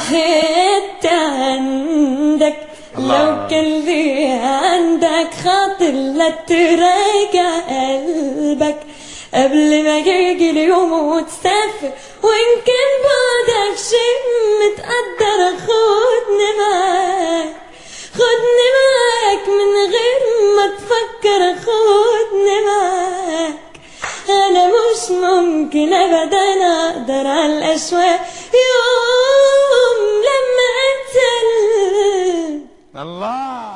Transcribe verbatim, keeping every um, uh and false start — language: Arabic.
انت عندك لو كان لي عندك خاطر لا تراجع قلبك قبل ما يجي اليوم وتسافر، وإن كان بعدك شيء متقدر خدني معاك، خدني معاك من غير ما تفكر، خدني معاك. أنا مش ممكن أبدا أقدر على الأشواق يوم لما أنزل. الله